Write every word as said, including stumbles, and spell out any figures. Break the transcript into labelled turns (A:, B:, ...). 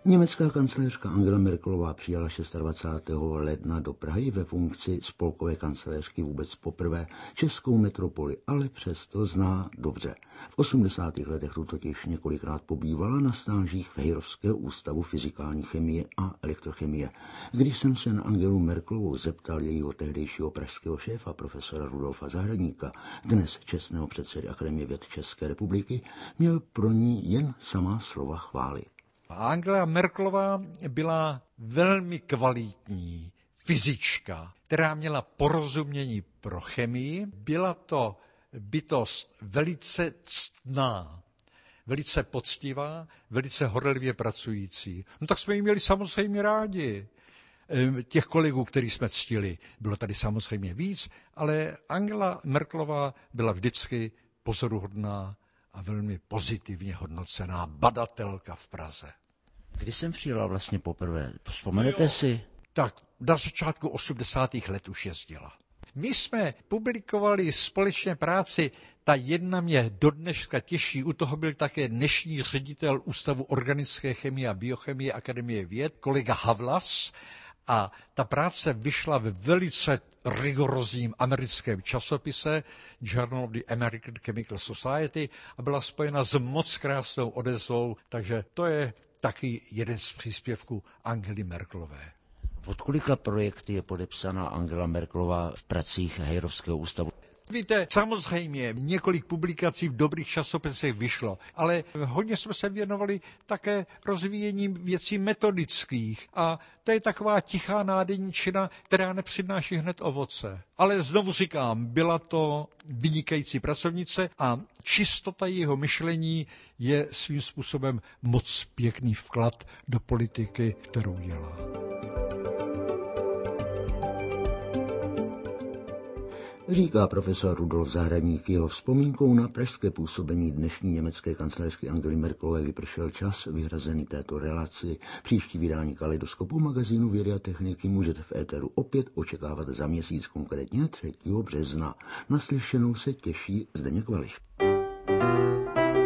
A: Německá kancléřka Angela Merkelová přijala dvacátého šestého ledna do Prahy ve funkci spolkové kancléřky vůbec poprvé českou metropoli, ale přesto zná dobře. V osmdesátých letech tu totiž několikrát pobývala na stážích v Hejrovského ústavu fyzikální chemie a elektrochemie. Když jsem se na Angelu Merkelovou zeptal jejího tehdejšího pražského šéfa, profesora Rudolfa Zahradníka, dnes čestného předsedy Akademie věd České republiky, měl pro ní jen samá slova chvály.
B: Angela Merkelová byla velmi kvalitní fyzička, která měla porozumění pro chemii. Byla to bytost velice ctná, velice poctivá, velice horlivě pracující. No tak jsme ji měli samozřejmě rádi. Těch kolegů, který jsme ctili, bylo tady samozřejmě víc, ale Angela Merkelová byla vždycky pozoruhodná a velmi pozitivně hodnocená badatelka v Praze.
A: Kdy jsem přijela vlastně poprvé? Vzpomenete jo. si?
B: Tak na začátku osmdesátých let už jezdila. My jsme publikovali společně práci, ta jedna mě do dneška těší, u toho byl také dnešní ředitel Ústavu organické chemie a biochemie Akademie věd, kolega Havlas, a ta práce vyšla ve velice rigorózním americkém časopise Journal of the American Chemical Society a byla spojena s moc krásnou odezvou, takže to je taky jeden z příspěvků Angely Merkelové.
A: Od kolika projekty je podepsaná Angela Merkelová v pracích Hejrovského ústavu?
B: Víte, samozřejmě několik publikací v dobrých časopisech vyšlo, ale hodně jsme se věnovali také rozvíjením věcí metodických a to je taková tichá nádeníčina, která nepřináší hned ovoce. Ale znovu říkám, byla to vynikající pracovnice a čistota jeho myšlení je svým způsobem moc pěkný vklad do politiky, kterou dělá.
A: Říká profesor Rudolf Zahradník. Jeho vzpomínkou na pražské působení dnešní německé kancléřky Angely Merkelové vypršel čas vyhrazený této relaci. Příští vydání Kaleidoskopu magazínu Vědy a techniky můžete v éteru opět očekávat za měsíc, konkrétně třetího března. Naslyšenou se těší Zdeněk Vališ.